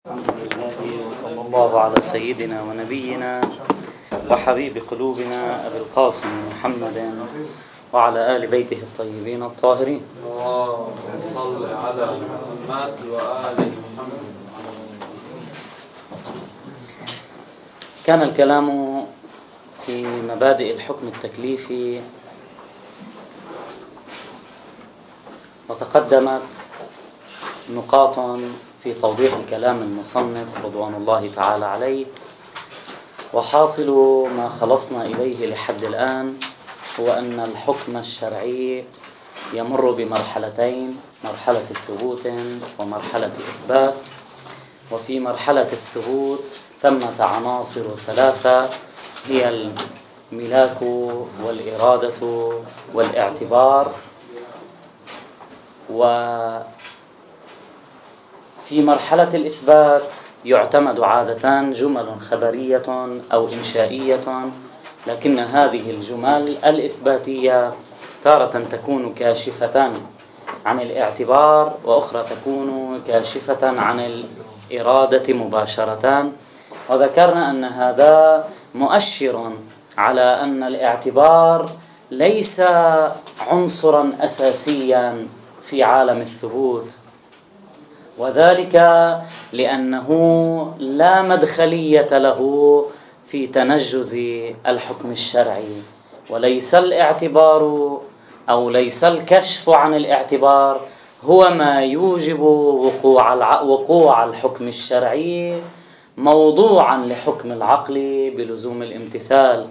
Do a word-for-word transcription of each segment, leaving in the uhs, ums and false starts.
الحمد لله وصلى الله على سيدنا ونبينا وحبيب قلوبنا أبي القاسم محمد وعلى آل بيته الطيبين الطاهرين. اللهم صل على محمد وآل محمد. كان الكلام في مبادئ الحكم التكليفي، وتقدمت نقاط في توضيح كلام المصنف رضوان الله تعالى عليه. وحاصل ما خلصنا إليه لحد الآن هو أن الحكم الشرعي يمر بمرحلتين: مرحلة الثبوت ومرحلة الإثبات. وفي مرحلة الثبوت ثمة عناصر ثلاثة هي الملاك والإرادة والاعتبار. وفي مرحلة الإثبات يعتمد عادة جمل خبرية أو إنشائية، لكن هذه الجمل الإثباتية تارة تكون كاشفة عن الاعتبار، وأخرى تكون كاشفة عن الإرادة مباشرة. وذكرنا أن هذا مؤشر على أن الاعتبار ليس عنصرا أساسيا في عالم الثبوت، وذلك لأنه لا مدخلية له في تنجز الحكم الشرعي، وليس الاعتبار أو ليس الكشف عن الاعتبار هو ما يوجب وقوع وقوع الحكم الشرعي موضوعا لحكم العقل بلزوم الامتثال.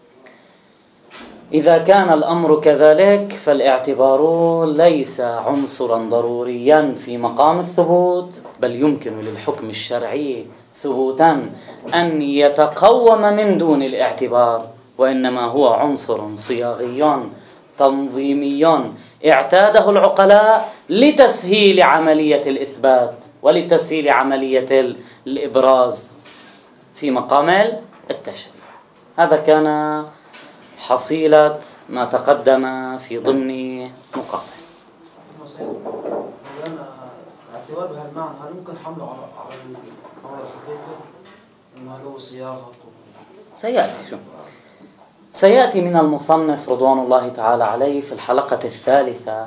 إذا كان الأمر كذلك فالاعتبار ليس عنصرا ضروريا في مقام الثبوت، بل يمكن للحكم الشرعي ثبوتا أن يتقوم من دون الاعتبار، وإنما هو عنصر صياغي تنظيمي اعتاده العقلاء لتسهيل عملية الإثبات ولتسهيل عملية الإبراز في مقام التشريع. هذا كان حصيلة ما تقدم في ضمن نقاطه. الاعتبار بهذا المعنى هل ممكن حمله على على الحقيقة انه له صياغة؟ سيأتي شو سيأتي من المصنف رضوان الله تعالى عليه في الحلقة الثالثة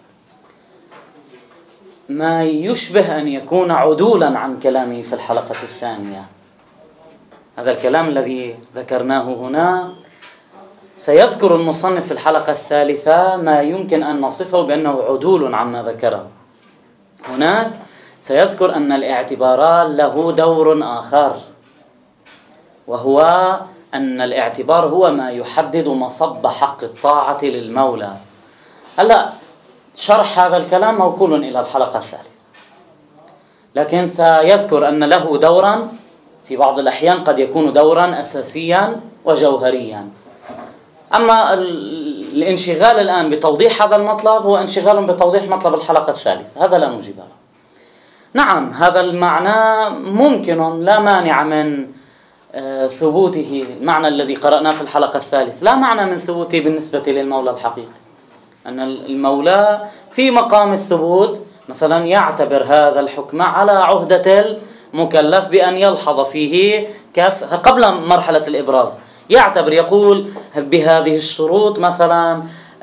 ما يشبه أن يكون عدولا عن كلامه في الحلقة الثانية. هذا الكلام الذي ذكرناه هنا سيذكر المصنف في الحلقة الثالثة ما يمكن أن نصفه بأنه عدول عما ذكره هناك. سيذكر أن الاعتبار له دور آخر، وهو أن الاعتبار هو ما يحدد مصب حق الطاعة للمولى. هلأ شرح هذا الكلام موكول إلى الحلقة الثالثة، لكن سيذكر أن له دورا في بعض الأحيان قد يكون دورا أساسيا وجوهريا. أما الانشغال الآن بتوضيح هذا المطلب هو انشغال بتوضيح مطلب الحلقة الثالثة، هذا لا نجيب له. نعم، هذا المعنى ممكن، لا مانع من ثبوته. المعنى الذي قرأناه في الحلقة الثالثة لا معنى من ثبوته بالنسبة للمولى الحقيقي، أن المولى في مقام الثبوت مثلا يعتبر هذا الحكم على عهدة المكلف بأن يلحظ فيه كف قبل مرحلة الإبراز، يعتبر يقول بهذه الشروط مثلا،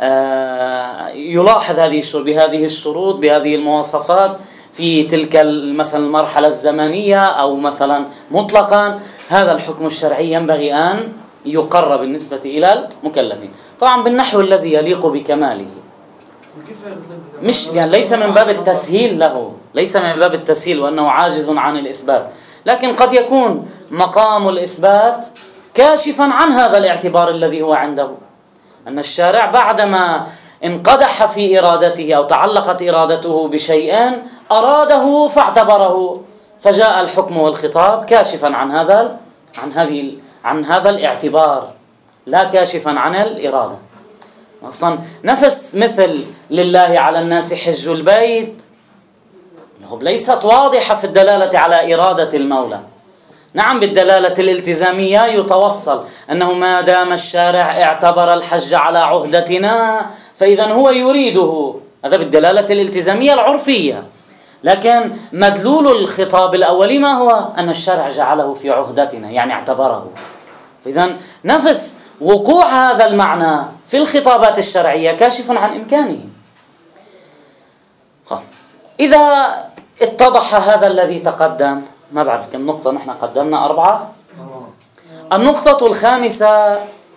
يلاحظ هذه الشروط بهذه الشروط بهذه المواصفات في تلك مثلا المرحلة الزمنية أو مثلا مطلقا. هذا الحكم الشرعي ينبغي أن يقرب بالنسبة إلى المكلفين طبعا بالنحو الذي يليق بكماله، مش يعني ليس من باب التسهيل له، ليس من باب التسهيل وأنه عاجز عن الإثبات، لكن قد يكون مقام الإثبات كاشفا عن هذا الاعتبار الذي هو عنده، أن الشارع بعدما انقدح في إرادته أو تعلقت إرادته بشيء أراده فاعتبره، فجاء الحكم والخطاب كاشفا عن هذا عن هذه عن هذا الاعتبار، لا كاشفا عن الإرادة. أصلا نفس مثل لله على الناس حج البيت ليست واضحة في الدلالة على إرادة المولى. نعم، بالدلالة الالتزامية يتوصل أنه ما دام الشارع اعتبر الحج على عهدتنا فإذا هو يريده، هذا بالدلالة الالتزامية العرفية. لكن مدلول الخطاب الأولي ما هو؟ أن الشرع جعله في عهدتنا، يعني اعتبره. إذن نفس وقوع هذا المعنى في الخطابات الشرعية كاشف عن إمكانه. إذا اتضح هذا الذي تقدم، ما بعرف كم نقطة نحن قدمنا، أربعة. النقطة الخامسة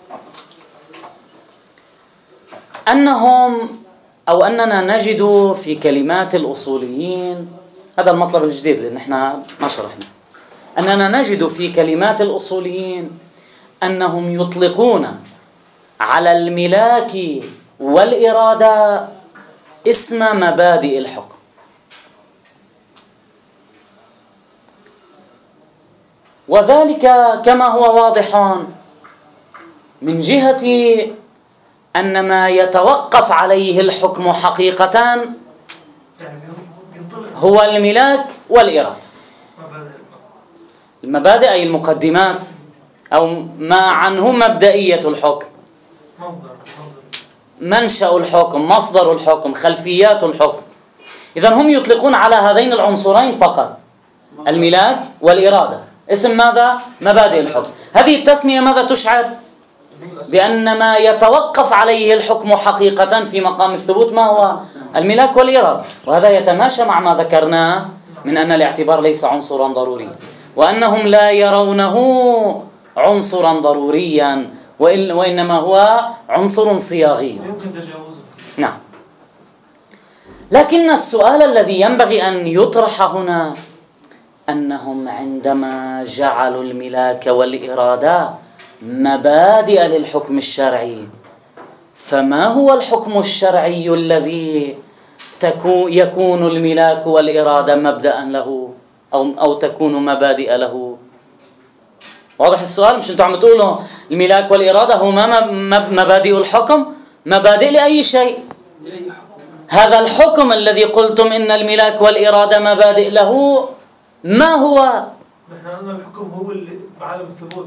أنهم أو أننا نجد في كلمات الأصوليين، هذا المطلب الجديد اللي نحن ما شرحنا، أننا نجد في كلمات الأصوليين أنهم يطلقون على الملاك والإرادة اسم مبادئ الحكم. وذلك كما هو واضح من جهة أن ما يتوقف عليه الحكم حقيقة هو الملاك والإرادة. المبادئ أي المقدمات أو ما عنه مبدئية الحكم، منشأ الحكم، مصدر الحكم، خلفيات الحكم. إذن هم يطلقون على هذين العنصرين فقط، الملاك والإرادة، اسم ماذا؟ مبادئ الحكم. هذه التسمية ماذا تشعر؟ بأن ما يتوقف عليه الحكم حقيقة في مقام الثبوت ما هو؟ الملاك والإرادة. وهذا يتماشى مع ما ذكرناه من أن الاعتبار ليس عنصرا ضروريا، وأنهم لا يرونه عنصرا ضروريا، وإنما هو عنصر صياغي. نعم. لكن السؤال الذي ينبغي أن يطرح هنا أنهم عندما جعلوا الملاك والإرادة مبادئ للحكم الشرعي، فما هو الحكم الشرعي الذي يكون الملاك والإرادة مبدأ له أو أو تكون مبادئ له؟ واضح السؤال؟ مش انتوا عم تقولوا الملاك والإرادة هما مبادئ الحكم؟ مبادئ لأي شيء. هذا الحكم الذي قلتم إن الملاك والإرادة مبادئ له ما هو؟ نحن قلنا الحكم هو اللي بعالم الثبوت.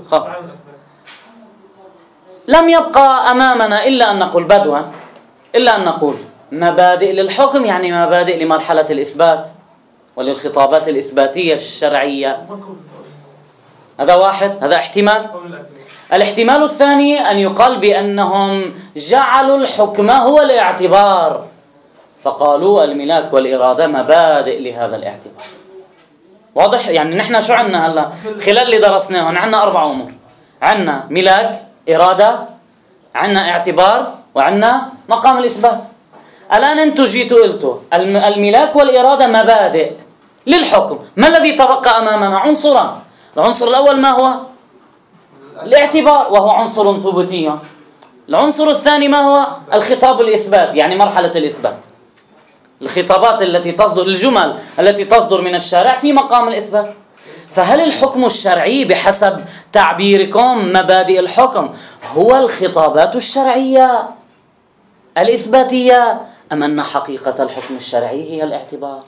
لم يبقى أمامنا إلا أن نقول بدوا إلا أن نقول مبادئ للحكم، يعني مبادئ لمرحلة الإثبات وللخطابات الإثباتية الشرعية. هذا واحد، هذا احتمال. الاحتمال الثاني أن يقال بأنهم جعلوا الحكم هو الاعتبار، فقالوا الملاك والإرادة مبادئ لهذا الاعتبار. واضح؟ يعني نحن شو عنا هلا خلال اللي درسناه؟ نحن أربع أمور، عنا ملاك، إرادة، عنا اعتبار، وعنا مقام الإثبات. الآن أنتم جيتوا قلتوا الملاك والإرادة مبادئ للحكم. ما الذي تبقى أمامنا؟ عنصران. العنصر الأول ما هو؟ الاعتبار، وهو عنصر ثبوتي. العنصر الثاني ما هو؟ الخطاب الإثبات، يعني مرحلة الإثبات، الخطابات التي تصدر، الجمل التي تصدر من الشارع في مقام الإثبات. فهل الحكم الشرعي بحسب تعبيركم مبادئ الحكم هو الخطابات الشرعية الإثباتية، أم أن حقيقة الحكم الشرعي هي الاعتبار؟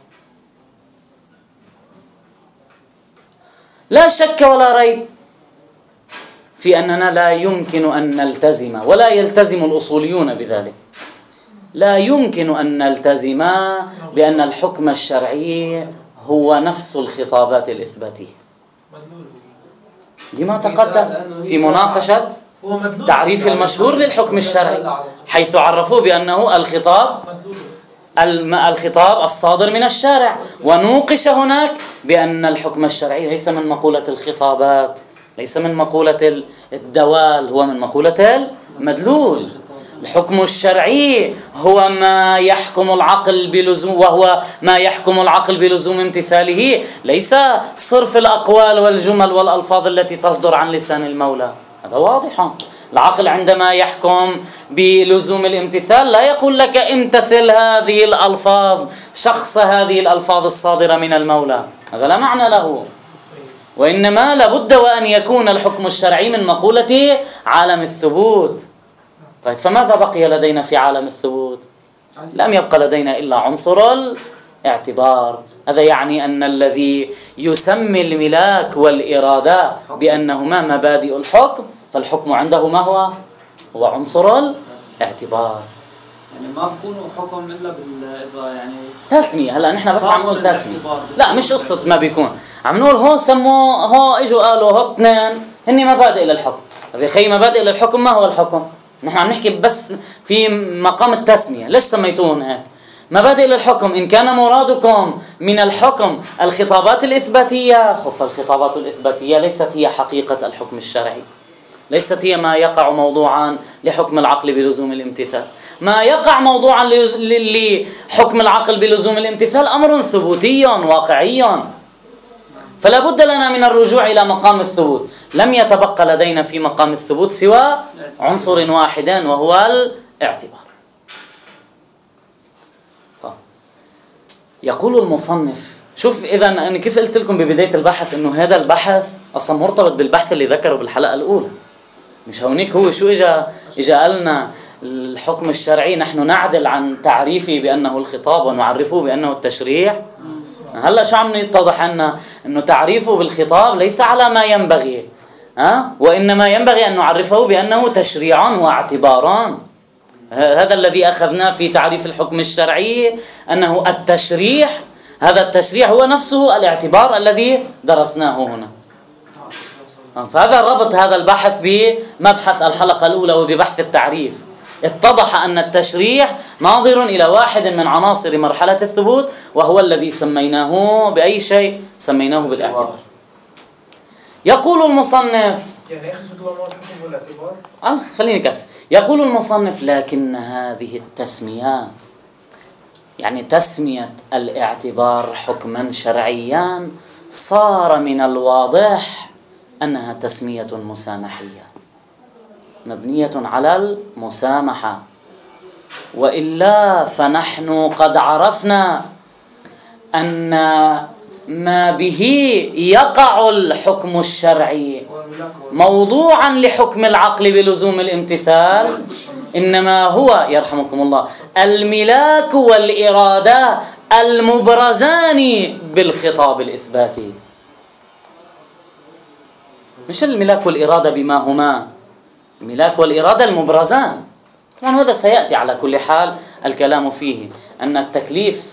لا شك ولا ريب في أننا لا يمكن أن نلتزم، ولا يلتزم الأصوليون بذلك، لا يمكن أن نلتزم بأن الحكم الشرعي هو نفس الخطابات الإثباتية. لما تقدم في مناقشة تعريف المشهور للحكم الشرعي، حيث عرفوا بأنه الخطاب الخطاب الصادر من الشارع، ونوقش هناك بأن الحكم الشرعي ليس من مقولة الخطابات، ليس من مقولة الدوال، هو من مقولة المدلول. الحكم الشرعي هو ما يحكم العقل بلزوم، وهو ما يحكم العقل بلزوم امتثاله، ليس صرف الأقوال والجمل والألفاظ التي تصدر عن لسان المولى. هذا واضح. العقل عندما يحكم بلزوم الامتثال لا يقول لك امتثل هذه الألفاظ، شخص هذه الألفاظ الصادرة من المولى، هذا لا معنى له. وإنما لابد وأن يكون الحكم الشرعي من مقولة عالم الثبوت. طيب، فماذا بقي لدينا في عالم الثبوت؟ لم يبقى لدينا إلا عنصر الاعتبار. هذا يعني أن الذي يسمي الملاك والإرادة بأنهما مبادئ الحكم، فالحكم عنده ما هو؟ هو عنصر الاعتبار. يعني ما بكونوا حكم الا بال اذا يعني تسمية. هلا نحن بس عم نقول تسمية، لا مش قصة يعني ما بيكون، عم نقول هون سموا هو اجوا قالوا هو اثنين هن مبادئ للحكم. طيب يا خي مبادئ للحكم ما هو الحكم؟ نحن عم نحكي بس في مقام التسمية، ليش سميتوهم هيك؟ مبادئ للحكم. إن كان مرادكم من الحكم الخطابات الإثباتية، خف الخطابات الإثباتية ليست هي حقيقة الحكم الشرعي، ليست هي ما يقع موضوعا لحكم العقل بلزوم الامتثال. ما يقع موضوعا لحكم العقل بلزوم الامتثال أمر ثبوتي واقعي، فلا بد لنا من الرجوع إلى مقام الثبوت. لم يتبقى لدينا في مقام الثبوت سوى عنصر واحد وهو الاعتبار. يقول المصنف، شوف إذا أنا كيف قلت لكم ببداية البحث إنه هذا البحث أصلا مرتبط بالبحث اللي ذكره بالحلقة الأولى. مش هونيك هو شو إجا إجا قالنا الحكم الشرعي نحن نعدل عن تعريفه بأنه الخطاب ونعرفه بأنه التشريع. هلا شو عم يتضح لنا؟ إنه تعريفه بالخطاب ليس على ما ينبغي، ها؟ وإنما ينبغي أن نعرفه بأنه تشريع واعتباران. هذا الذي أخذناه في تعريف الحكم الشرعي، أنه التشريع، هذا التشريع هو نفسه الاعتبار الذي درسناه هنا. فهذا ربط هذا البحث بمبحث الحلقة الأولى وببحث التعريف. اتضح أن التشريع ناظر إلى واحد من عناصر مرحلة الثبوت، وهو الذي سميناه بأي شيء؟ سميناه بالاعتبار. يقول المصنف، يعني اخذ الله الحكم والاعتبار. آه خليني كفي. يقول المصنف: لكن هذه التسمية، يعني تسمية الاعتبار حكما شرعيا، صار من الواضح أنها تسمية مسامحية مبنية على المسامحة، وإلا فنحن قد عرفنا أن ما به يقع الحكم الشرعي موضوعا لحكم العقل بلزوم الامتثال إنما هو يرحمكم الله الملاك والإرادة المبرزان بالخطاب الإثباتي، مش الملاك والإرادة بما هما، الملاك والإرادة المبرزان. طبعا هذا سيأتي على كل حال الكلام فيه، أن التكليف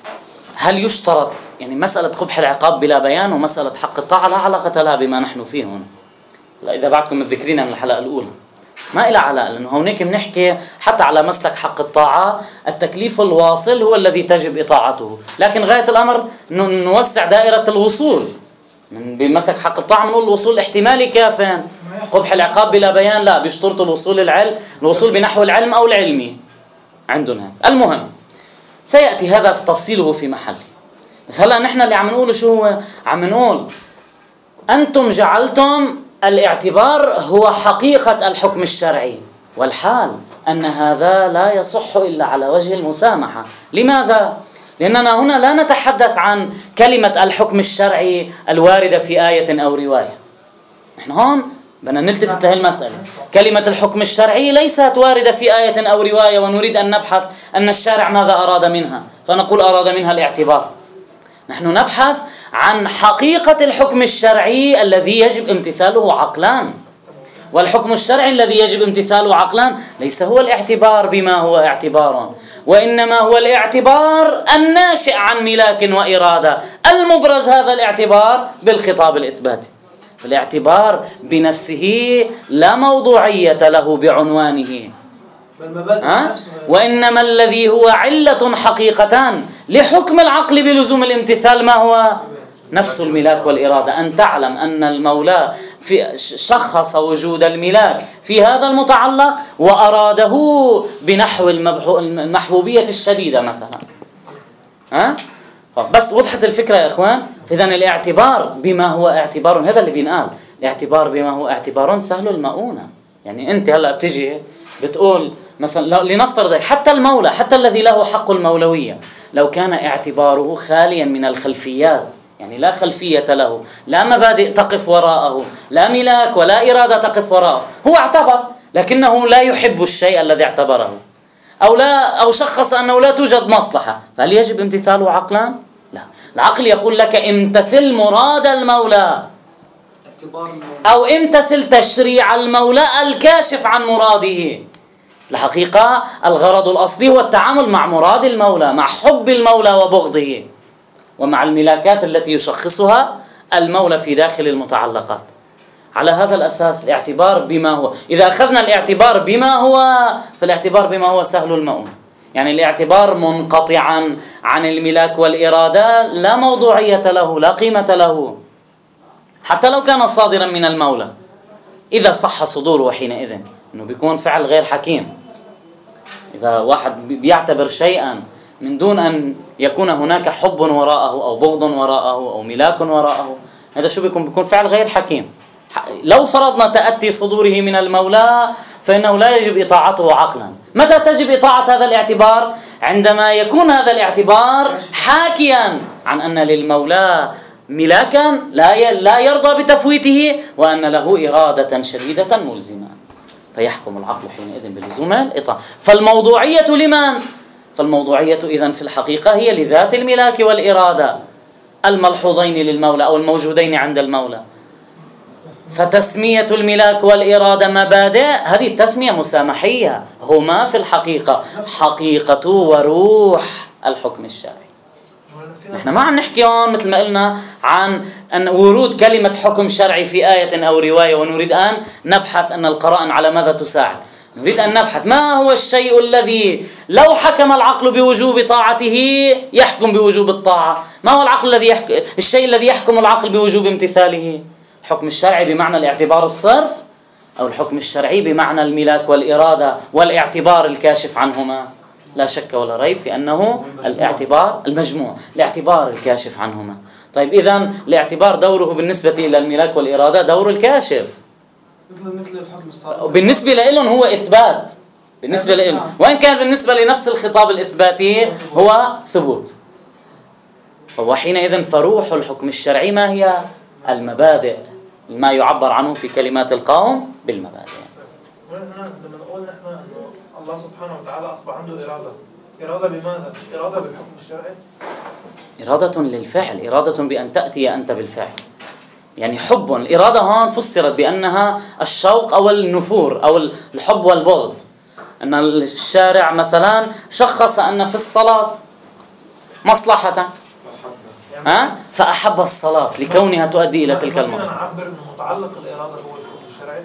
هل يشترط، يعني مسألة قبح العقاب بلا بيان ومسألة حق الطاعة لا علاقة لها بما نحن فيه هنا. لا إذا بعدكم متذكرين من الحلقة الأولى ما إلى علاقة، لأنه هونيك بنحكي حتى على مسلك حق الطاعة التكليف الواصل هو الذي تجب إطاعته، لكن غاية الأمر نوسع دائرة الوصول. من بمسك حق الطاعة بنقول الوصول احتمالي كافٍ، قبح العقاب بلا بيان لا، بيشترط الوصول العلم، الوصول بنحو العلم أو العلمي عندنا. المهم سيأتي هذا في تفصيله في محله، بس هلا نحن اللي عم نقوله شو هو؟ عم نقول أنتم جعلتم الاعتبار هو حقيقة الحكم الشرعي، والحال أن هذا لا يصح إلا على وجه المسامحة. لماذا؟ لأننا هنا لا نتحدث عن كلمة الحكم الشرعي الواردة في آية أو رواية. نحن هون بدنا نلتفت لهي المسألة، كلمة الحكم الشرعي ليست واردة في آية أو رواية ونريد أن نبحث أن الشارع ماذا أراد منها فنقول أراد منها الاعتبار. نحن نبحث عن حقيقة الحكم الشرعي الذي يجب امتثاله عقلان، والحكم الشرعي الذي يجب امتثاله عقلان ليس هو الاعتبار بما هو اعتبار، وإنما هو الاعتبار الناشئ عن ملاك وإرادة المبرز هذا الاعتبار بالخطاب الإثباتي. الاعتبار بنفسه لا موضوعية له بعنوانه، أه؟ وإنما الذي هو علة حقيقتان لحكم العقل بلزوم الامتثال ما هو؟ نفس الملاك والإرادة. أن تعلم أن المولى في شخص وجود الملاك في هذا المتعلق وأراده بنحو المحبوبية الشديدة مثلا. ها؟ أه؟ بس وضحت الفكرة يا إخوان. إذن الاعتبار بما هو اعتبار، هذا اللي بينقال، الاعتبار بما هو اعتبار سهل المؤونة. يعني أنت هلأ بتجي بتقول مثلا لنفترض حتى المولى، حتى الذي له حق المولوية، لو كان اعتباره خاليا من الخلفيات، يعني لا خلفية له، لا مبادئ تقف وراءه، لا ملاك ولا إرادة تقف وراءه، هو اعتبر لكنه لا يحب الشيء الذي اعتبره، أو لا أو شخص أنه لا توجد مصلحة، فهل يجب امتثاله عقلا؟ لا، العقل يقول لك امتثل مراد المولى أو امتثل تشريع المولى الكاشف عن مراده. الحقيقة الغرض الأصلي هو التعامل مع مراد المولى، مع حب المولى وبغضه، ومع الملاكات التي يشخصها المولى في داخل المتعلقات. على هذا الأساس الاعتبار بما هو، إذا أخذنا الاعتبار بما هو فالاعتبار بما هو سهل المؤون، يعني الاعتبار منقطعا عن الملاك والإرادة لا موضوعية له، لا قيمة له، حتى لو كان صادرا من المولى. إذا صح صدوره حينئذ إنه بيكون فعل غير حكيم. إذا واحد بيعتبر شيئا من دون أن يكون هناك حب وراءه أو بغض وراءه أو ملاك وراءه، هذا شو بيكون؟ بيكون فعل غير حكيم. لو فرضنا تأتي صدوره من المولى فإنه لا يجب إطاعته عقلا. متى تجب إطاعة هذا الاعتبار؟ عندما يكون هذا الاعتبار حاكيا عن أن للمولى ملاكا لا لا يرضى بتفويته، وأن له إرادة شديدة ملزمة، فيحكم العقل حينئذ بلزوم الإطاعة. فالموضوعية لمن؟ فالموضوعية إذن في الحقيقة هي لذات الملاك والإرادة الملحوظين للمولى أو الموجودين عند المولى. فتسمية الملاك والإرادة مبادئ، هذه التسمية مسامحية، هما في الحقيقة حقيقة وروح الحكم الشرعي. نحن ما عم نحكي هون مثل ما قلنا عن أن ورود كلمة حكم شرعي في آية أو رواية ونريد أن نبحث أن القرائن على ماذا تساعد. نريد أن نبحث ما هو الشيء الذي لو حكم العقل بوجوب طاعته يحكم بوجوب الطاعة. ما هو العقل الذي يحكم الشيء الذي يحكم العقل بوجوب امتثاله؟ الحكم الشرعي بمعنى الاعتبار الصرف، أو الحكم الشرعي بمعنى الملاك والإرادة والاعتبار الكاشف عنهما؟ لا شك ولا ريب في أنه الاعتبار المجموع، الاعتبار الكاشف عنهما. طيب إذن الاعتبار دوره بالنسبة إلى الملاك والإرادة دور الكاشف، مثل مثل الحكم الصادر بالنسبة لهم هو إثبات، بالنسبة لهم، وإن كان بالنسبة لنفس الخطاب الإثباتي هو ثبوت. وحينئذ فروح الحكم الشرعي ما هي؟ المبادئ، ما يعبر عنه في كلمات القوم بالمبادئ. لما نقول نحن انه الله سبحانه وتعالى اصبح عنده اراده، اراده بماذا؟ مش اراده بالحكم الشرعي؟ اراده للفعل، اراده بان تاتي انت بالفعل. يعني حب، الاراده هون فسرت بانها الشوق او النفور او الحب والبغض. ان الشارع مثلا شخص ان في الصلاه مصلحه، ها؟ فأحب الصلاة لكونها تؤدي إلى تلك المصلحة. نعبر إنه متعلق الإرادة هو الحكم الشرعي؟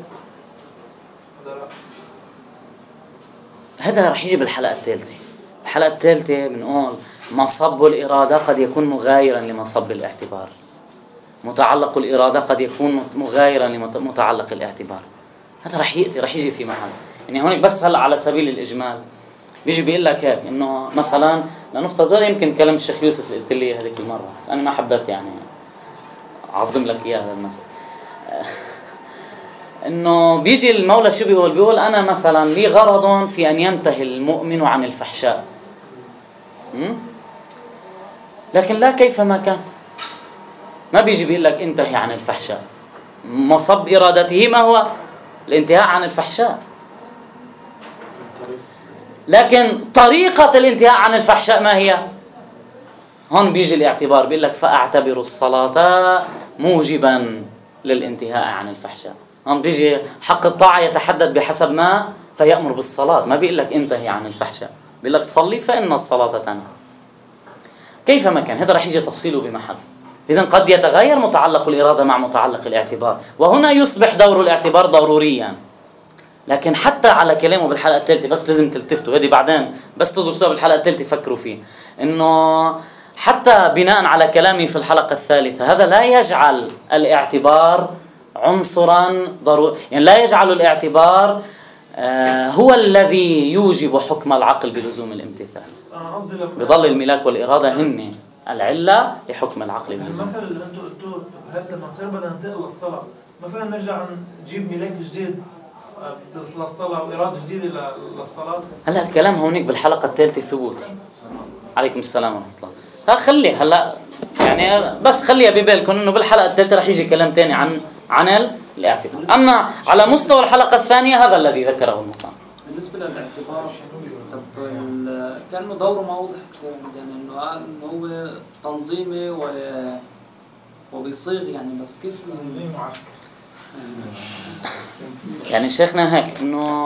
هذا رح يجي بالحلقة الثالثة. الحلقة الثالثة بنقول مصب الإرادة قد يكون مغايرا لمصب الاعتبار. متعلق الإرادة قد يكون مغايرا لمتعلق الاعتبار. هذا رح يأتي، رح يجي في محل. يعني هونك بس هلا على سبيل الإجمال بيجي بيقول لك هيك انه مثلا لنفترض، هذا يمكن كلام الشيخ يوسف اللي قلت لي هذيك المره، بس انا ما حبيت يعني اعظم لك اياه هذا المثل. انه بيجي المولى شو بيقول؟ بيقول انا مثلا لي غرض في ان ينتهي المؤمن عن الفحشاء، لكن لا كيفما كان. ما بيجي بيقول لك انتهي عن الفحشاء، مصب ارادته ما هو؟ الانتهاء عن الفحشاء، لكن طريقة الانتهاء عن الفحشاء ما هي؟ هون بيجي الاعتبار، بيقول لك فأعتبر الصلاة موجبا للانتهاء عن الفحشاء. هون بيجي حق الطاعة يتحدد بحسب ما فيأمر بالصلاة، ما بيقول لك انتهي عن الفحشاء، بيقول لك صلي فإن الصلاة تنهى. كيفما كان هذا رح يجي تفصيله بمحل. إذن قد يتغير متعلق الإرادة مع متعلق الاعتبار، وهنا يصبح دور الاعتبار ضروريا. لكن حتى على كلامه بالحلقة الثالثة بس لازم تلتفتوا، هذه بعدين بس تدرسوها بالحلقة الثالثة فكروا فيه، إنه حتى بناء على كلامي في الحلقة الثالثة هذا لا يجعل الاعتبار عنصرا ضروري، يعني لا يجعل الاعتبار آه هو الذي يوجب حكم العقل بلزوم الامتثال. بظل الملاك والإرادة هن العلة لحكم العقل بلزوم. المثل اللي انتم قلتوه هذا لما نصير بدنا ننتقل للصلاة، ما فينا نرجع نجيب ملاك جديد للصلاة وإرادة جديدة للصلاة؟ هلا الكلام هونيك بالحلقة الثالثة ثبوتي. عليكم السلام ورحمة الله. ها خلي هلا يعني بس خليها ببالكم انه بالحلقة الثالثة رح يجي كلام تاني عن عن الاعتبار. اما على مستوى الحلقة الثانية هذا الذي ذكره المصنف. بالنسبة للاعتبار طب كان دوره ما واضح كثير، يعني انه قال انه هو تنظيمي و وبيصيغ يعني، بس كيف تنظيم معسكر؟ يعني شيخنا هيك انه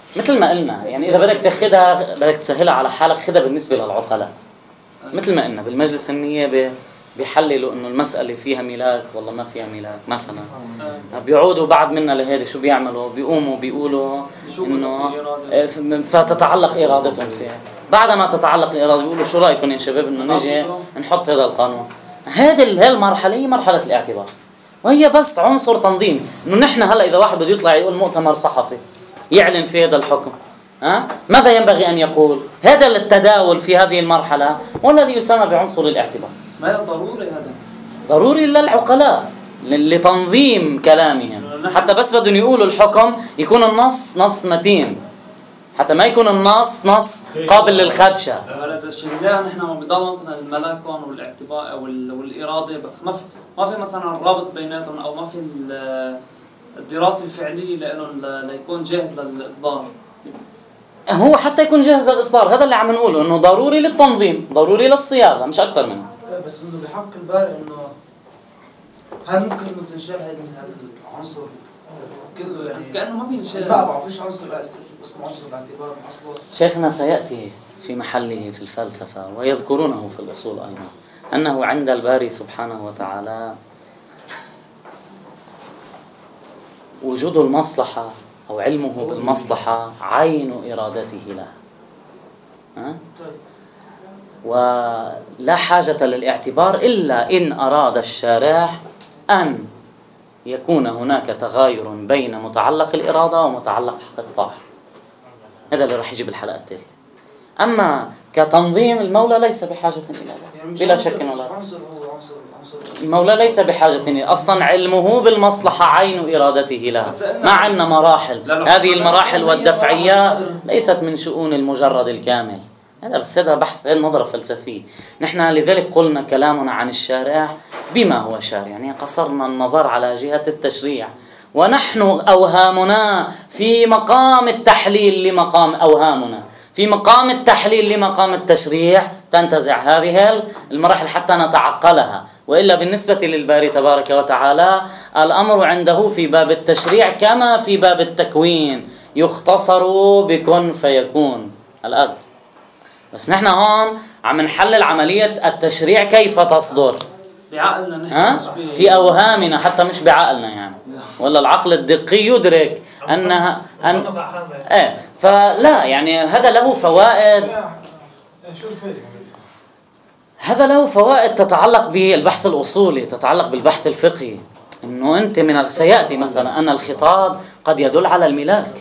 مثل ما قلنا، يعني إذا بدك تاخدها بدك تسهلها على حالك، خدها بالنسبة للعقلاء. مثل ما قلنا بالمجلس النيابي بيحللوا إنه المسألة فيها ملاك والله ما فيها ملاك مثلا، بيعودوا بعد منا لهذا شو بيعملوا؟ بيقوموا بيقولوا إنه فتتعلق إرادتهم فيها. بعد ما تتعلق الإرادة بيقولوا شو رأيكم يا شباب إنه نجي نحط هذا القانون؟ هذه المرحلة هي مرحلة الاعتبار، وهي بس عنصر تنظيم. إنه نحن هلا إذا واحد بده يطلع يقول مؤتمر صحفي يعلن في هذا الحكم، ها؟ ماذا ينبغي أن يقول؟ هذا التداول في هذه المرحلة والذي يسمى بعنصر الاعتبار. ما ضروري هذا؟ ضروري للعقلاء لتنظيم كلامهم، حتى بس بدهم يقولوا الحكم يكون النص نص متين، حتى ما يكون النص نص قابل للخدشة. إذا شلناها نحن ما بضل مثلا الملاكم والاعتبار أو والإرادة، بس ما في ما في مثلا رابط بيناتهم، أو ما في الدراسة الفعلية لأنه ليكون جاهز للإصدار. هو حتى يكون جاهز للإصدار، هذا اللي عم نقوله، إنه ضروري للتنظيم، ضروري للصياغة، مش أكتر منه. بس إنه بحق البارئ إنه هل ممكن إنه تنشال هذا العنصر كله؟ يعني كأنه ما بينشال. لا ما فيش عنصر اسمه عنصر الاعتبار أصلا. شيخنا سيأتي في محله في الفلسفة ويذكرونه في الأصول أيضا أنه عند الباري سبحانه وتعالى وجود المصلحة أو علمه بالمصلحة عين إرادته له، ها؟ ولا حاجة للاعتبار إلا إن أراد الشارع أن يكون هناك تغاير بين متعلق الإرادة ومتعلق حق الطاعة. هذا اللي راح يجي بالحلقة الثالثة. أما كتنظيم المولى ليس بحاجة إلى ذلك بلا شك ولا ريب. المولى ليس بحاجة إلى، أصلا علمه بالمصلحة عين إرادته لها. ما عندنا مراحل، هذه المراحل والدفعية ليست من شؤون المجرد الكامل. هذا بس هذا بحث نظرة فلسفية. نحن لذلك قلنا كلامنا عن الشارع بما هو شارع، يعني قصرنا النظر على جهة التشريع، ونحن أوهامنا في مقام التحليل لمقام أوهامنا في مقام التحليل لمقام التشريع تنتزع هذه المراحل حتى نتعقلها. وإلا بالنسبة للباري تبارك وتعالى الأمر عنده في باب التشريع كما في باب التكوين، يختصر بكن فيكون الأد. بس نحن هون عم نحلل عملية التشريع كيف تصدر بعقلنا نحن، في أوهامنا حتى مش بعقلنا يعني، ولا العقل الدقي يدرك أنها أن إيه فلا يعني هذا له فوائد، هذا له فوائد تتعلق بالبحث الأصولي، تتعلق بالبحث الفقهي. إنه أنت من سيأتي مثلا أن الخطاب قد يدل على الملاك،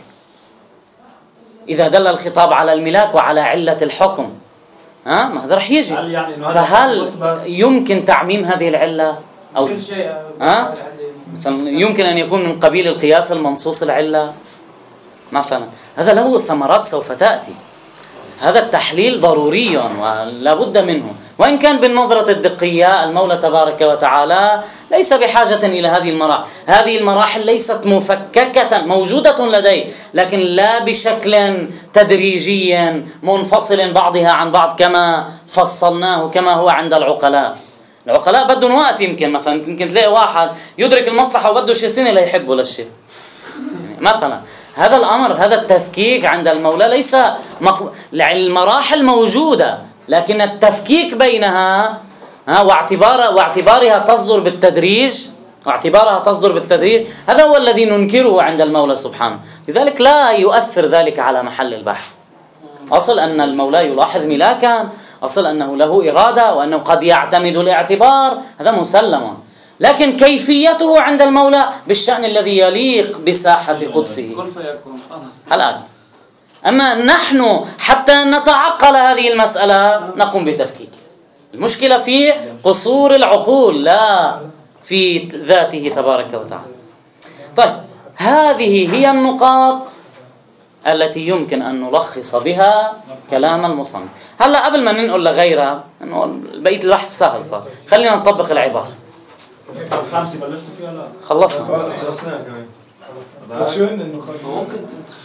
إذا دل الخطاب على الملاك وعلى علة الحكم، ها ما هذا رح يجي. فهل يمكن تعميم هذه العلة أو ها مثلا يمكن أن يكون من قبيل القياس المنصوص العلة مثلا؟ هذا له ثمرات سوف تأتي. هذا التحليل ضروري ولا بد منه، وإن كان بالنظرة الدقية المولى تبارك وتعالى ليس بحاجة إلى هذه المراحل. هذه المراحل ليست مفككة، موجودة لديه لكن لا بشكل تدريجي منفصل بعضها عن بعض كما فصلناه كما هو عند العقلاء. العقلاء بدهم وقت، يمكن مثلا يمكن تلاقي واحد يدرك المصلحة وبده شي سنة ليحبه للشيء مثلا. هذا الأمر هذا التفكيك عند المولى ليس مق... المراحل موجودة لكن التفكيك بينها ها واعتبار واعتبارها تصدر بالتدريج واعتبارها تصدر بالتدريج هذا هو الذي ننكره عند المولى سبحانه. لذلك لا يؤثر ذلك على محل البحث. أصل أن المولى يلاحظ ملاكا، أصل أنه له إرادة وأنه قد يعتمد الاعتبار، هذا مسلم، لكن كيفيته عند المولى بالشأن الذي يليق بساحة قدسه. الآن أما نحن حتى نتعقل هذه المسألة نقوم بتفكيك. المشكلة في قصور العقول لا في ذاته تبارك وتعالى. طيب هذه هي النقاط التي يمكن أن نلخص بها كلام المصنف. هلا قبل ما ننقل لغيرها إنه بقية البحث سهل صار، خلينا نطبق العبارة. الخامسة بلشتوا فيها لا؟ خلصنا. خلصنا كمان. بس شو إنه ممكن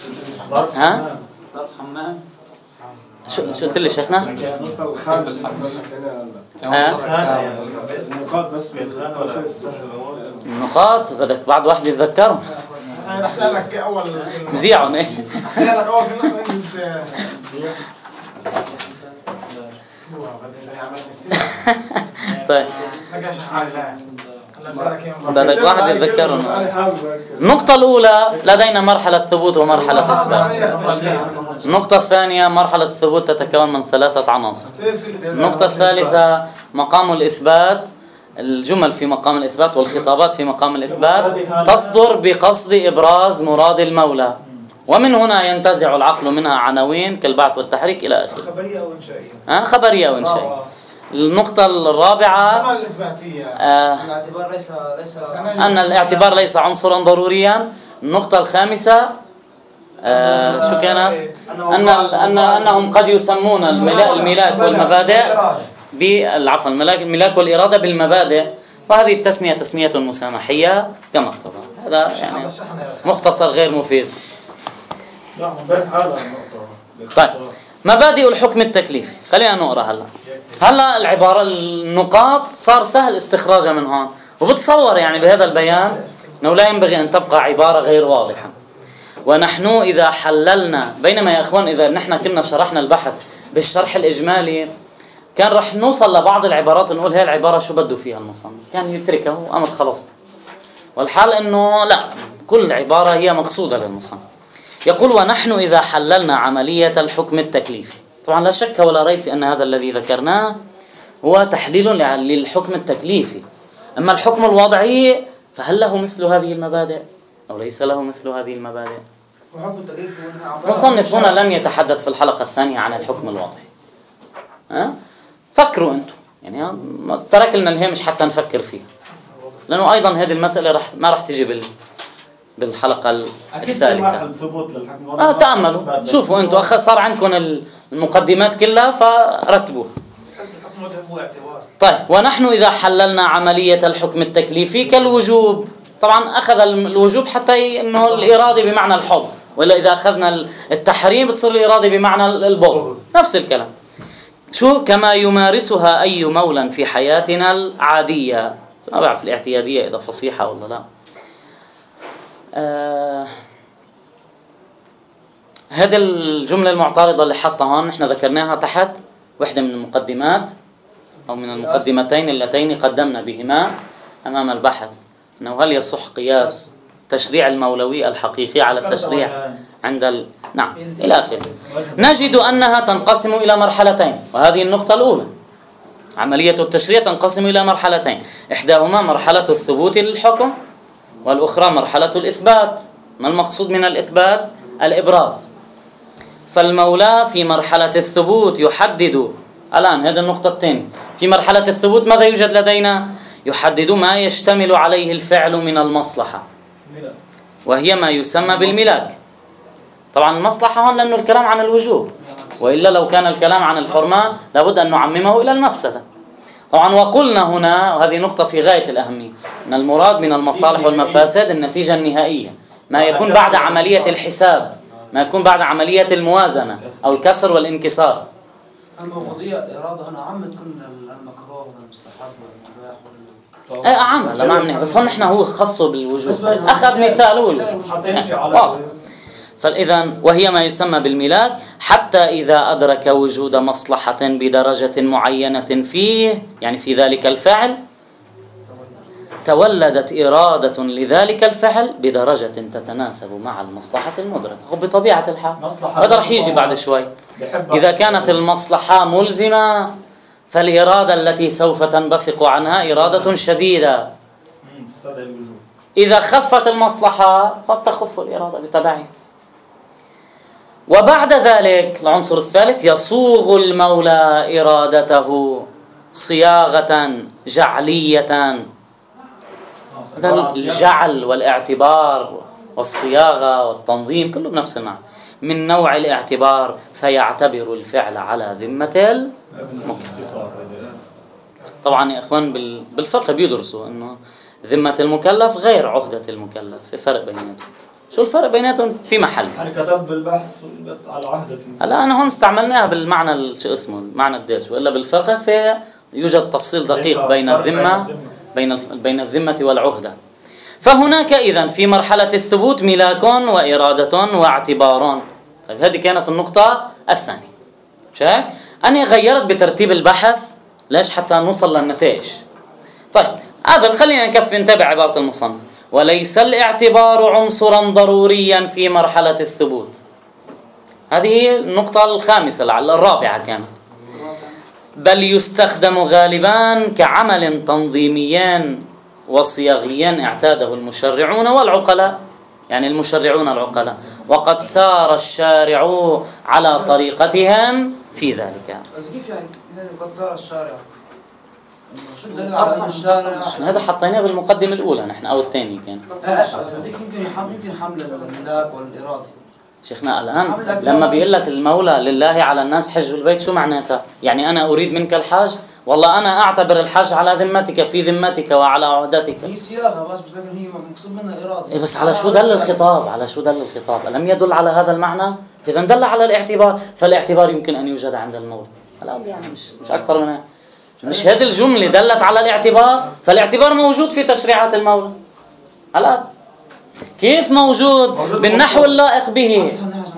ها؟ ظرف حمام. شو شو قلت لي شيخنا؟ النقطة الخامسة ها؟ النقاط بس بيتخانقوا ولا النقاط بدك بعد واحد يتذكرهم. انا اسالك اول زيعهم ايه اسالك اول كلمه انت شو هذا زي عملت طيب نقاش حاجه بدك واحد يتذكرهم. النقطة الأولى لدينا مرحلة ثبوت ومرحلة إثبات. النقطة الثانية مرحلة الثبوت تتكون من ثلاثة عناصر. النقطة الثالثة مقام الإثبات، الجمل في مقام الإثبات والخطابات في مقام الإثبات تصدر بقصد إبراز مراد المولى، ومن هنا ينتزع العقل منها عناوين كالبعث والتحريك إلى آخره. خبرية أو إنشائية. ها خبرية وإنشائية. النقطة الرابعة آه الاعتبار ليس ليس أن الاعتبار ليس عنصرا ضروريا. النقطة الخامسة آه شو كانت؟ أن أن أنهم قد يسمون الملاك والمبادئ بالعفو الملاك الملاك والإرادة بالمبادئ، وهذه التسمية تسمية مسامحية كما اتضح. هذا يعني مختصر غير مفيد. طيب مبادئ الحكم التكليفي، خلينا نقرأ هلا. هلا العبارة النقاط صار سهل استخراجها من هون، وبتصور يعني بهذا البيان انه لا ينبغي ان تبقى عبارة غير واضحة. ونحن اذا حللنا، بينما يا اخوان اذا نحن كنا شرحنا البحث بالشرح الاجمالي كان رح نوصل لبعض العبارات نقول هي العبارة شو بده فيها المصنف، كان يتركها وقامت خلص. والحال انه لا، كل عبارة هي مقصودة للمصنف. يقول ونحن اذا حللنا عملية الحكم التكليفي، طبعا لا شك ولا ريب في أن هذا الذي ذكرناه هو تحليل للحكم التكليفي. أما الحكم الوضعي فهل له مثل هذه المبادئ أو ليس له مثل هذه المبادئ؟ مصنف هنا لم يتحدث في الحلقة الثانية عن الحكم الوضعي. ها؟ فكروا أنتم يعني، ترك لنا الهامش حتى نفكر فيها، لأنه أيضا هذه المسألة رح ما رح تجي بال بالحلقة الثالثة. آه تأملوا شوفوا أنتوا أخ صار عندكم المقدمات كلها فرتبوها. طيب ونحن إذا حللنا عملية الحكم التكليفي كالوجوب، طبعا أخذ الوجوب حتى إنه الإرادة بمعنى الحب، ولا إذا أخذنا التحريم بتصير الإرادة بمعنى البغض، نفس الكلام. شو كما يمارسها أي مولى في حياتنا العادية، ما بعرف الاعتيادية إذا فصيحة ولا لا. آه هذه الجملة المعترضة اللي حطها هون احنا ذكرناها تحت واحدة من المقدمات أو من المقدمتين اللتين قدمنا بهما أمام البحث، أنه هل يصح قياس تشريع المولوي الحقيقي على التشريع عند ال... نعم إلى آخره. نجد أنها تنقسم إلى مرحلتين، وهذه النقطة الأولى. عملية التشريع تنقسم إلى مرحلتين، إحداهما مرحلة الثبوت للحكم، والأخرى مرحلة الإثبات. ما المقصود من الإثبات؟ الإبراز. فالمولى في مرحلة الثبوت يحدد، الآن هذه النقطة الثانية، في مرحلة الثبوت ماذا يوجد لدينا؟ يحدد ما يشتمل عليه الفعل من المصلحة، وهي ما يسمى بالملاك. طبعا المصلحة هون لأنه الكلام عن الوجوب، وإلا لو كان الكلام عن الحرمة لابد أن نعممه إلى المفسدة. طبعا وقلنا هنا، وهذه نقطة في غاية الأهمية، أن المراد من المصالح والمفاسد النتيجة النهائية، ما يكون بعد عملية الحساب، ما يكون بعد عملية الموازنة أو الكسر والانكسار. أما قضية الإرادة هنا عم تكون المكروه والمستحب والمباح وال ايه أعم لا ما عم بس هون نحن هو خصه بالوجوب، أخذ مثال هو الوجوب واضح. فإذا وهي ما يسمى بالملاك حتى إذا أدرك وجود مصلحة بدرجة معينة فيه، يعني في ذلك الفعل، تولدت إرادة لذلك الفعل بدرجة تتناسب مع المصلحة المدركة. بطبيعة الحال هذا رح يجي بعد شوي. إذا كانت المصلحة ملزمة فالإرادة التي سوف تنبثق عنها إرادة شديدة. إذا خفت المصلحة فبتخف الإرادة بتبعها. وبعد ذلك العنصر الثالث، يصوغ المولى إرادته صياغة جعلية. الجعل والاعتبار والصياغة والتنظيم كله بنفس المعنى، من نوع الاعتبار، فيعتبر الفعل على ذمة المكلف. طبعا يا إخوان بالفقه بيدرسوا أنه ذمة المكلف غير عهدة المكلف، في فرق بيناتهم. شو الفرق بيناتهم؟ في محل يعني كتب بالبحث على عهدة. هلا أنا هون استعملناها بالمعنى شو اسمه المعنى الدارج، وإلا بالفقه في يوجد تفصيل دقيق بين الذمة بين بين الذمة والعهدة. فهناك إذن في مرحلة الثبوت ملاك وإرادة واعتبار. طيب هذه كانت النقطة الثانية. شايف؟ أنا غيرت بترتيب البحث ليش؟ حتى نوصل للنتائج. طيب قبل خلينا نكفي نتابع عبارة المصنف. وليس الاعتبار عنصرا ضروريا في مرحلة الثبوت. هذه هي النقطة الخامسة لعل الرابعة كانت. بل يستخدم غالبا كعمل تنظيمي وصياغي اعتاده المشرعون والعقلاء، يعني المشرعون العقلاء، وقد سار الشارع على طريقتهم في ذلك. بس كيف يعني هذا قد صار الشارع؟ شو الدليل على أن الشارع؟ هذا حطيناه بالمقدمة الأولى نحن أو الثانية كان. بس بدك يمكن يحمل يمكن حمل الملاك والإرادة. شيخنا الآن لما بيقول لك المولى لله على الناس حج البيت شو معناتها؟ يعني أنا أريد منك الحج، والله أنا أعتبر الحج على ذمتك في ذمتك وعلى عهدتك. هي صياغة بس بس لكن هي مقصود منها إرادة. إيه بس على شو دل الخطاب؟ على شو دل الخطاب؟ ألم يدل على هذا المعنى؟ فإذا دل على الاعتبار فالاعتبار يمكن أن يوجد عند المولى. هلا يعني مش مش أكثر منها. مش هذه الجملة دلت على الاعتبار، فالاعتبار موجود في تشريعات المولى. هلا كيف موجود بالنحو اللائق به؟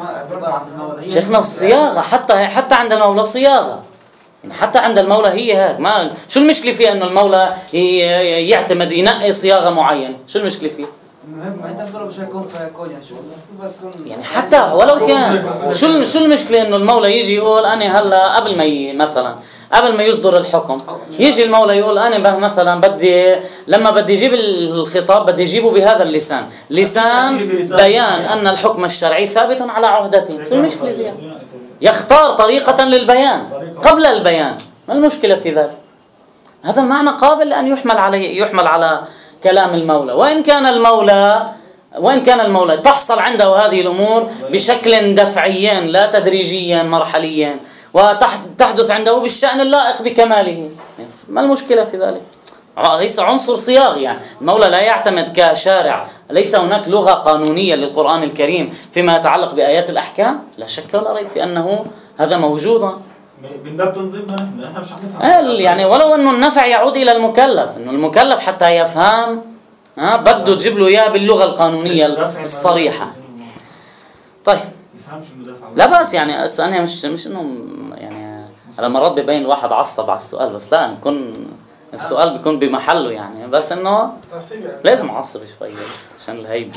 شيخنا الصياغة حتى حتى عند المولى صياغة، يعني حتى عند المولى هي هيك. ما شو المشكلة فيه انه المولى يعتمد ينقي صياغة معينة؟ شو المشكلة فيه؟ المهم ما انت بتقول مش هيكون فيكون يعني شو كيف يعني حتى ولو كان شو شو المشكلة انه المولى يجي يقول انا هلا قبل ما مثلا قبل ما يصدر الحكم يجي المولى يقول انا مثلا بدي لما بدي اجيب الخطاب بدي اجيبه بهذا اللسان، لسان بيان ان الحكم الشرعي ثابت على عهدته. شو المشكلة فيها؟ يختار طريقة للبيان قبل البيان، ما المشكلة في ذلك؟ هذا المعنى قابل أن يحمل عليه يحمل على كلام المولى، وإن كان المولى وإن كان المولى تحصل عنده هذه الأمور بشكل دفعيا لا تدريجيا مرحليا، وتحدث عنده بالشأن اللائق بكماله، ما المشكلة في ذلك؟ ليس عنصر صياغي، يعني المولى لا يعتمد كشارع، ليس هناك لغة قانونية للقرآن الكريم فيما يتعلق بآيات الأحكام، لا شك ولا ريب في أنه هذا موجود من باب تنظيمنا نحن مش نفهم. يعني ولو انه النفع يعود الى المكلف، انه المكلف حتى يفهم ها بده تجيب له اياه باللغه القانونيه الصريحه. طيب لا بأس، يعني انا مش مش انه يعني على مرات ببين الواحد عصب على السؤال، بس لا نكون السؤال بيكون بمحله، يعني بس انه لازم اعصب شوي عشان الهيبه.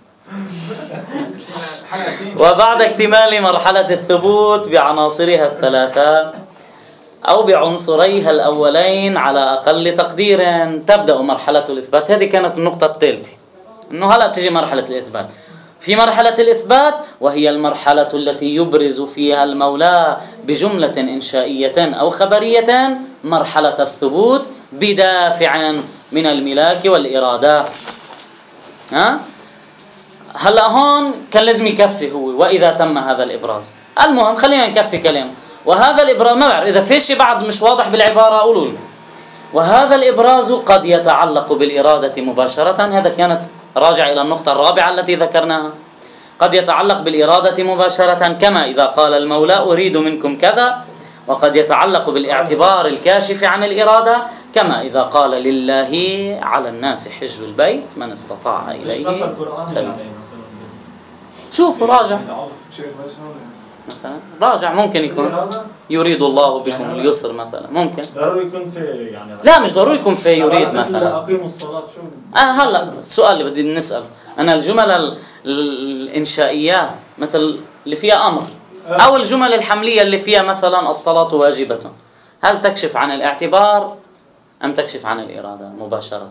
وبعد اكتمال مرحلة الثبوت بعناصرها الثلاثة أو بعنصريها الأولين على أقل تقدير تبدأ مرحلة الإثبات. هذه كانت النقطة الثالثة، إنه هلأ بتجي مرحلة الإثبات. في مرحلة الإثبات وهي المرحلة التي يبرز فيها المولى بجملة إنشائية أو خبرية مرحلة الثبوت بدافع من الملاك والإرادة. ها؟ هلا هون كان لازم يكفي هو وإذا تم هذا الإبراز. المهم خلينا نكفي كلام. وهذا الإبراز ما بعرف إذا في شيء بعد مش واضح بالعبارة قولوا لي. وهذا الإبراز قد يتعلق بالإرادة مباشرة، هذا كانت راجع إلى النقطة الرابعة التي ذكرناها. قد يتعلق بالإرادة مباشرة كما إذا قال المولى أريد منكم كذا، وقد يتعلق بالاعتبار الكاشف عن الإرادة كما إذا قال لله على الناس حج البيت من استطاع إليه سبيلا. شوفوا راجع مثلا، راجع ممكن يكون يريد الله بكم اليسر مثلا، ممكن ضروري يكون في يعني لا مش ضروري يكون في يريد مثلا. أقيموا الصلاة شو آه هلا السؤال اللي بدي نسأل أنا الجمل الإنشائية مثل اللي فيها أمر أو الجمل الحملية اللي فيها مثلا الصلاة واجبة، هل تكشف عن الاعتبار أم تكشف عن الإرادة مباشرة؟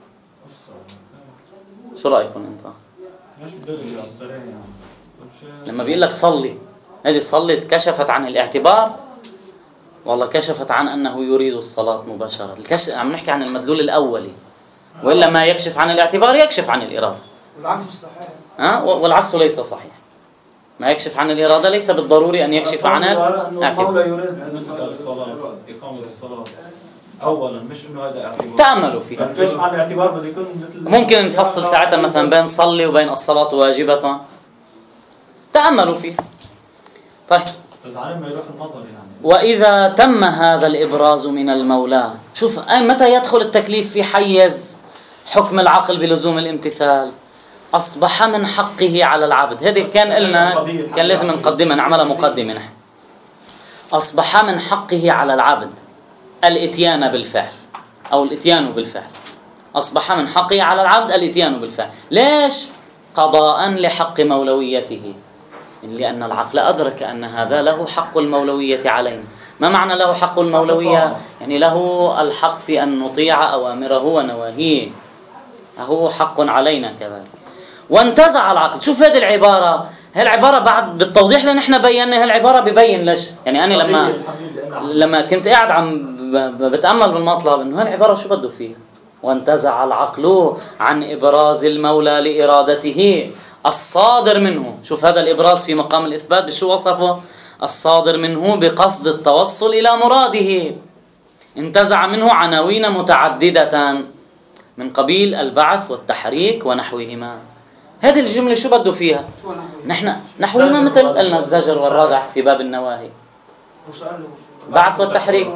شو رأيكم أنت؟ مش بدي يأثر يعني لما بيقول لك صلي، هذه صلي كشفت عن الاعتبار والله كشفت عن أنه يريد الصلاة مباشرة. الكشف عم نحكي عن المدلول الأولي، وإلا ما يكشف عن الاعتبار يكشف عن الإرادة. والعكس مش صحيح. ها والعكس ليس صحيح. ما يكشف عن الإرادة ليس بالضروري أن يكشف عن الاعتبار. المولى يريد بالنسبة للصلاة إقامة الصلاة أولا، مش إنه هذا اعتبار. تأملوا فيه. الكشف عن الاعتبار بده يكون مثل ممكن نفصل ساعتها مثلا بين صلي وبين الصلاة واجبة. تأملوا فيه. طيب. بس على ما يروح النظر يعني. وإذا تم هذا الإبراز من المولى، شوف متى يدخل التكليف في حيز حكم العقل بلزوم الامتثال أصبح من حقه على العبد. هذه كان قلنا كان لازم نقدمها، نعملها مقدمة نحن. أصبح من حقه على العبد الاتيان بالفعل أو الاتيان بالفعل. أصبح من حقه على العبد الاتيان بالفعل. ليش؟ قضاء لحق مولويته، لأن العقل أدرك أن هذا له حق المولوية علينا. ما معنى له حق المولوية؟ يعني له الحق في أن نطيع أوامره ونواهيه، هو حق علينا كذلك. وانتزع العقل. شوف هذه العبارة، هي العبارة بعد بالتوضيح اللي نحن بينا، هي العبارة ببين ليش. يعني أنا لما لما كنت قاعد عم بتأمل بالمطلب إنه هالعبارة شو بده فيها. وانتزع العقل عن إبراز المولى لإرادته الصادر منه. شوف هذا الإبراز في مقام الإثبات بشو وصفه؟ الصادر منه بقصد التوصل إلى مراده. انتزع منه عناوين متعددة من قبيل البعث والتحريك ونحوهما. هذه الجملة شو بده فيها؟ نحن نحوهما مثل قلنا الزجر والردع في باب النواهي، بعث والتحريك.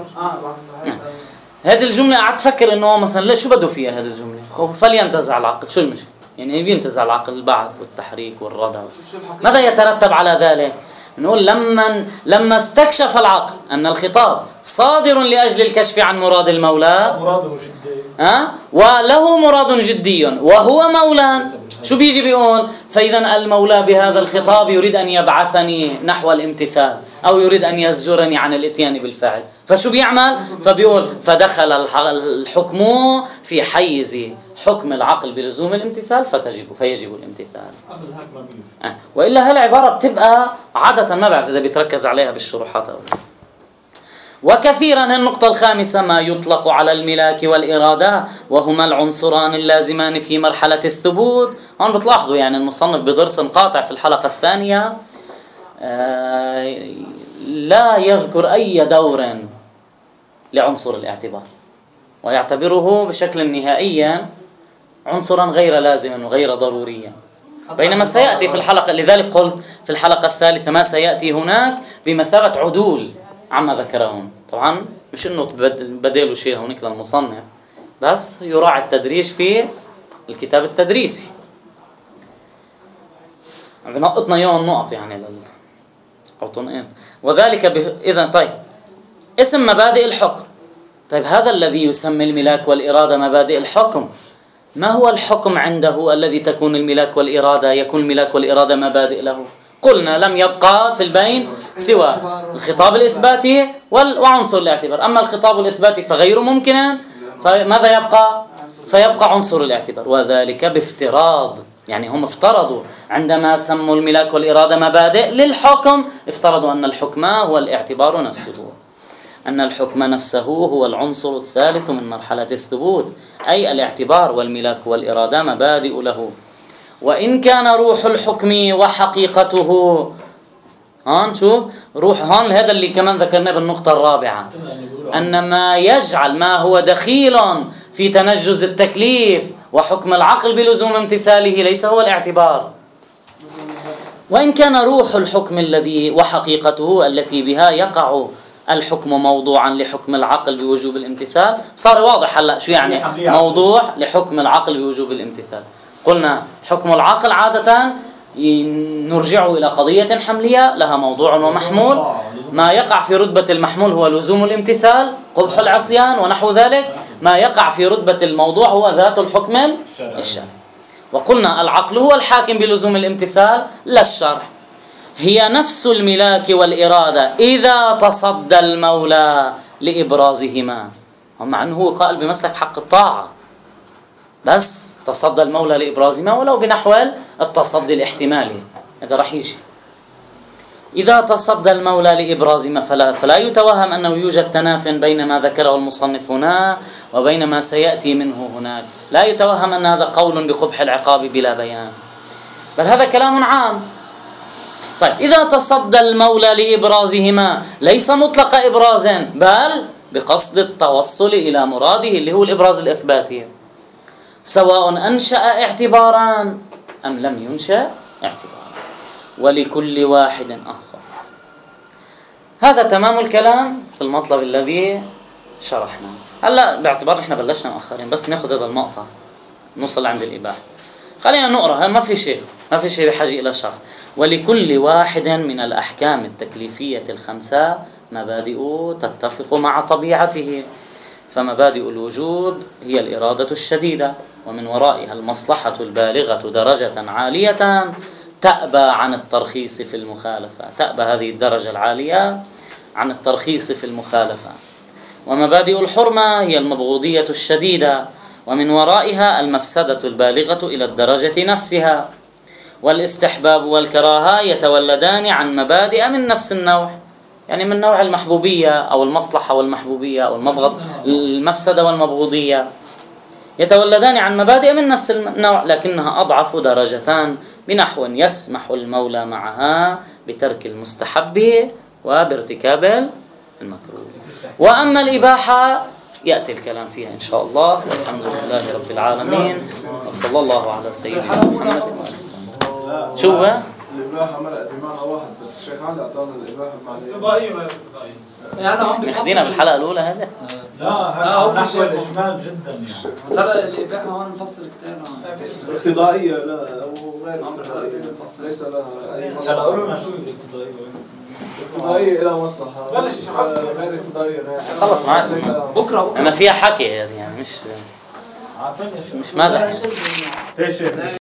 هذه الجملة قعدت تفكر إنه مثلا ليش شو بده فيها هذه الجملة؟ فلينتزع العقل. شو المشكلة؟ يعني بينتزع العقل البعث والتحريك والردع. ماذا يترتب على ذلك؟ نقول لما لما استكشف العقل أن الخطاب صادر لأجل الكشف عن مراد المولى، مراده جدي، ها، وله مراد جدي وهو مولى، شو بيجي بيقول؟ فإذا المولى بهذا الخطاب يريد أن يبعثني نحو الامتثال أو يريد أن يزجرني عن الاتيان بالفعل. فشو بيعمل؟ فبيقول فدخل الحكم في حيز حكم العقل بلزوم الامتثال فتجب فيجب الامتثال. أه. وإلا هالعبارة بتبقى عادة ما بعرف إذا بيتركز عليها بالشروحات أو لا. وكثيرا النقطة الخامسة ما يطلق على الملاك والإرادة وهما العنصران اللازمان في مرحلة الثبوت. هون بتلاحظوا يعني المصنف بدرس قاطع في الحلقة الثانية آه لا يذكر أي دور لعنصر الاعتبار، ويعتبره بشكل نهائيا عنصرا غير لازما وغير ضروريا، بينما سيأتي في الحلقة، لذلك قلت في الحلقة الثالثة ما سيأتي هناك بمثابة عدول عما ذكرهم. طبعا مش انه بديلوا شيء هونيك للمصنف، بس يراعي التدريج في الكتاب التدريسي. بنقطنا يوم نقط يعني لل او طنقين. وذلك ب... اذا طيب اسم مبادئ الحكم. طيب هذا الذي يسمي الملاك والإرادة مبادئ الحكم، ما هو الحكم عنده الذي تكون الملاك والإرادة يكون الملاك والإرادة مبادئ له؟ قلنا لم يبقى في البين سوى الخطاب الإثباتي وعنصر الاعتبار. أما الخطاب الإثباتي فغير ممكن، فماذا يبقى؟ فيبقى عنصر الاعتبار، وذلك بافتراض. يعني هم افترضوا عندما سموا الملاك والإرادة مبادئ للحكم، افترضوا أن الحكم هو الاعتبار نفسه، أن الحكم نفسه هو العنصر الثالث من مرحلة الثبوت، أي الاعتبار والملاك والإرادة مبادئ له. وإن كان روح الحكم وحقيقته، هون شوف روح، هون هذا اللي كمان ذكرناه بالنقطة الرابعة، أن ما يجعل ما هو دخيل في تنجز التكليف وحكم العقل بلزوم امتثاله ليس هو الاعتبار. وإن كان روح الحكم الذي وحقيقته التي بها يقع الحكم موضوعا لحكم العقل بوجوب الامتثال، صار واضح هلا شو يعني موضوع لحكم العقل بوجوب الامتثال. قلنا حكم العقل عادة نرجع إلى قضية حملية لها موضوع ومحمول، ما يقع في رتبة المحمول هو لزوم الامتثال قبح العصيان ونحو ذلك، ما يقع في رتبة الموضوع هو ذات الحكم الشرعي. وقلنا العقل هو الحاكم بلزوم الامتثال لا الشرع. هي نفس الملاك والإرادة إذا تصدى المولى لإبرازهما، مع أنه هو قائل بمسلك حق الطاعة، بس تصدى المولى لإبرازهما ولو بنحو التصدي الاحتمالي، هذا رح يجي. إذا تصدى المولى لإبرازهما فلا, فلا يتوهم أنه يوجد تناف بين ما ذكره المصنف هنا وبين ما سيأتي منه هناك. لا يتوهم أن هذا قول بقبح العقاب بلا بيان، بل هذا كلام عام. طيب إذا تصدى المولى لإبرازهما ليس مطلق إبراز، بل بقصد التوصل إلى مراده اللي هو الإبراز الإثباتي، سواء أنشأ اعتبارا أم لم ينشأ اعتبارا، ولكل واحد آخر. هذا تمام الكلام في المطلب الذي شرحناه. هلا باعتبار نحن بلشنا مؤخرين بس ناخذ هذا المقطع نوصل عند الإباحة. خلينا نقرأ، ما في شيء ما في شيء بحاجة إلى شرح. ولكل واحد من الأحكام التكليفية الخمسة مبادئ تتفق مع طبيعته، فمبادئ الوجود هي الإرادة الشديدة، ومن ورائها المصلحة البالغة درجة عالية تأبى عن الترخيص في المخالفة، تأبى هذه الدرجة العالية عن الترخيص في المخالفة. ومبادئ الحرمة هي المبغوضية الشديدة، ومن ورائها المفسدة البالغة إلى الدرجة نفسها. والاستحباب والكراهة يتولدان عن مبادئ من نفس النوع، يعني من نوع المحبوبية أو المصلحة والمحبوبية أو المبغض المفسدة والمبغوضية، يتولدان عن مبادئ من نفس النوع لكنها أضعف درجتان، بنحو يسمح المولى معها بترك المستحب وبارتكاب المكروه. وأما الإباحة يأتي الكلام فيها إن شاء الله. والحمد لله رب العالمين، وصلى الله على سيدنا محمد. شو هو؟ الإباحة بمعنى واحد، بس الشيخ علي أعطانا الإباحة بمعنى ابتدائية ولا ابتدائية؟ يعني هون ماخذينها بالحلقة الأولى هذا؟ لا هو هذا بشيء- نحو الإجمال جدا يعني. صار الإباحة هون مفصل كتير. اقتضائية لا وغير اقتضائية، ليس لها أي هلا مصلحة. قولوا لنا شو الاقتضائية. اقتضائية إلى مصلحة، بلش يا شيخ عاصم. غير اقتضائية غير. خلص معك. ليس لها بكرة بكرة أنا فيها حكي يعني مش عارفين يا شيخ؟ مش مازح. في شيء